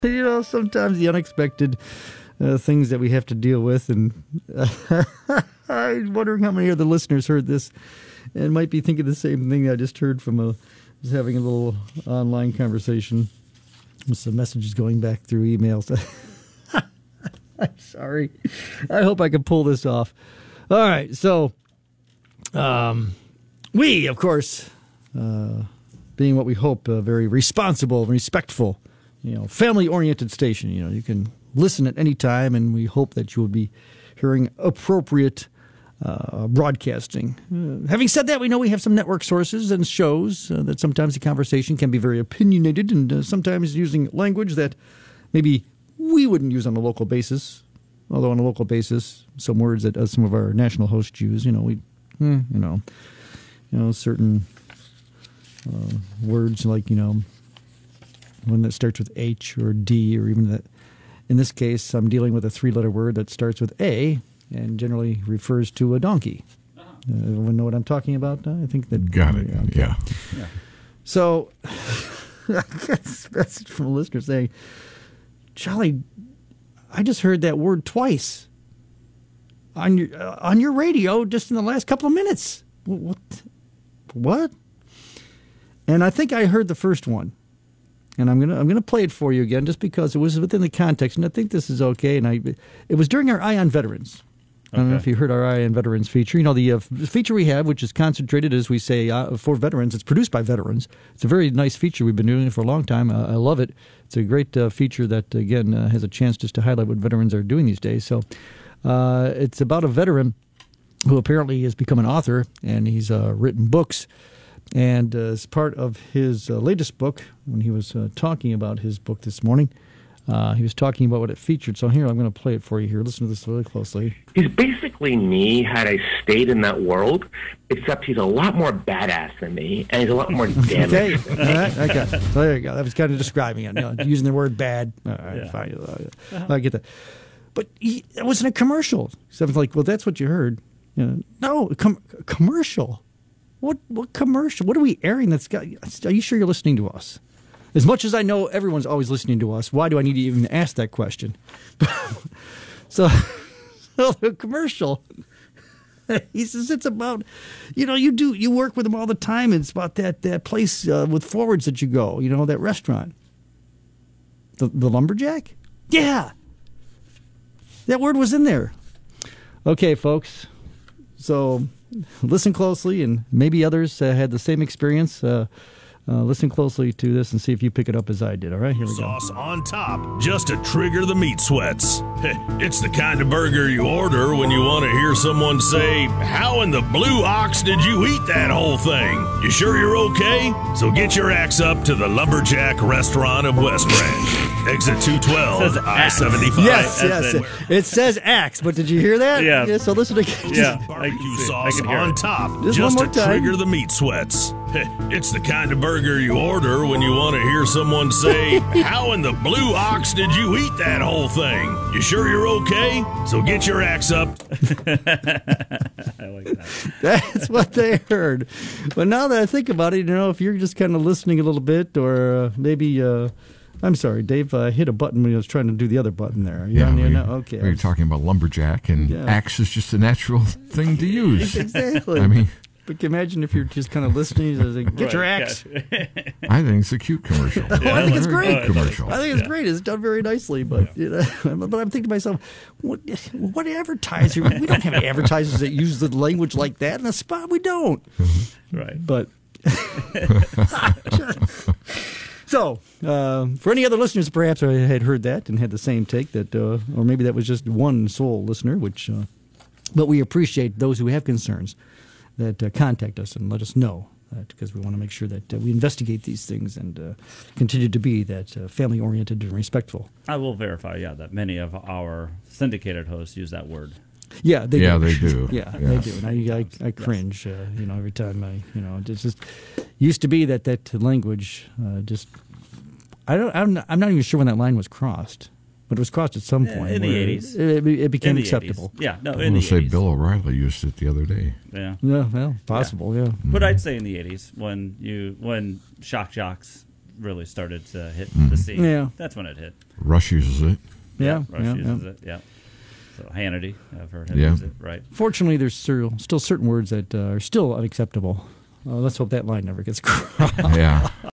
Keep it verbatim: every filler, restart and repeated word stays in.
You know, sometimes the unexpected uh, things that we have to deal with. And uh, I'm wondering how many other listeners heard this and might be thinking the same thing I just heard from a, was having a little online conversation. Some messages going back through emails. I'm sorry. I hope I can pull this off. All right. So, um, we, of course, uh, being what we hope, a very responsible, respectful, you know, family-oriented station. You know, you can listen at any time, and we hope that you will be hearing appropriate uh, broadcasting. Uh, having said that, we know we have some network sources and shows uh, that sometimes the conversation can be very opinionated and uh, sometimes using language that maybe we wouldn't use on a local basis. Although on a local basis, some words that uh, some of our national hosts use, you know, we, eh, you know, you know, certain uh, words like, you know, one that starts with H or D, or even that. In this case, I'm dealing with a three-letter word that starts with A and generally refers to a donkey. Uh, everyone know what I'm talking about? I think that got it. Yeah. Okay. Yeah. yeah. So I got this message from a listener saying, "Charlie, I just heard that word twice on your uh, on your radio just in the last couple of minutes. What? What?" And I think I heard the first one. And I'm gonna I'm gonna play it for you again, just because it was within the context, and I think this is okay. And I, it was during our Eye on Veterans. I don't okay. know if you heard our Eye on Veterans feature. You know, the uh, feature we have, which is concentrated, as we say, uh, for veterans. It's produced by veterans. It's a very nice feature. We've been doing it for a long time. Uh, I love it. It's a great uh, feature that, again, uh, has a chance just to highlight what veterans are doing these days. So uh, it's about a veteran who apparently has become an author, and he's uh, written books. And uh, as part of his uh, latest book, when he was uh, talking about his book this morning, uh, he was talking about what it featured. So here, I'm going to play it for you here. Listen to this really closely. He's basically me had I stayed in that world, except he's a lot more badass than me, and he's a lot more damaged. Okay, all right, okay. So there you go. That was kind of describing it, you know, using the word bad. All right, yeah. fine. Uh-huh. I get that. But he, it wasn't a commercial. So I was like, well, that's what you heard. You know, no, a com- a commercial. What what commercial? What are we airing that's got... Are you sure you're listening to us? As much as I know everyone's always listening to us, why do I need to even ask that question? so, so, the commercial, he says it's about, you know, you do, you work with them all the time, and it's about that, that place uh, with forwards that you go, you know, that restaurant. The, the Lumberjack? Yeah! That word was in there. Okay, folks. So... listen closely, and maybe others uh, had the same experience. Uh, uh, listen closely to this and see if you pick it up as I did. All right, here we go. Sauce on top, just to trigger the meat sweats. It's the kind of burger you order when you want to hear someone say, "How in the blue ox did you eat that whole thing? You sure you're okay? So get your axe up to the Lumberjack Restaurant of West Branch. Exit two twelve, I seventy-five. Yes, yes. It, it says axe, but did you hear that? Yeah. yeah so listen again. Yeah. Barbecue sauce on top, just, just one more to time. trigger the meat sweats. It's the kind of burger you order when you want to hear someone say, "How in the blue ox did you eat that whole thing? You sure you're okay? So get your axe up." I like that. That's what they heard. But now that I think about it, you know, if you're just kind of listening a little bit, or uh, maybe... Uh, I'm sorry, Dave. I uh, hit a button when I was trying to do the other button there. Are you yeah, on we, there now? Okay. We were talking about lumberjack, and yeah. axe is just a natural thing to use. Exactly. I mean, but imagine if you're just kind of listening, like, get right, your axe. I think it's a cute commercial. oh, I think it's great. Commercial. I think it's great. It's done very nicely. But yeah. you know, but I'm thinking to myself, what, what advertiser? We don't have advertisers that use the language like that in a spot. We don't. Right. But. So, uh, for any other listeners, perhaps I had heard that and had the same take, that, uh, or maybe that was just one sole listener, which, uh, but we appreciate those who have concerns that uh, contact us and let us know, because we want to make sure that uh, we investigate these things and uh, continue to be that uh, family-oriented and respectful. I will verify, yeah, that many of our syndicated hosts use that word. Yeah, they yeah, do. they do. Yeah, yes. they do. And I, I, I cringe, uh, you know, every time I, you know, it's just used to be that that language uh, just. I don't. I'm not, I'm not even sure when that line was crossed, but it was crossed at some point. In the eighties, it, it became in acceptable. eighties. Yeah, no, I'm in going the to say eighties. Bill O'Reilly used it the other day. Yeah. Yeah, well, possible. Yeah. yeah. But I'd say in the eighties when you when shock jocks really started to hit Mm. the scene. Yeah. That's when it hit. Rush uses it. Yeah, Rush yeah, uses yeah. it. Yeah. So Hannity, I've heard him Yeah. use it. Right. Fortunately, there's still, still certain words that uh, are still unacceptable. Uh, let's hope that line never gets crossed. Yeah.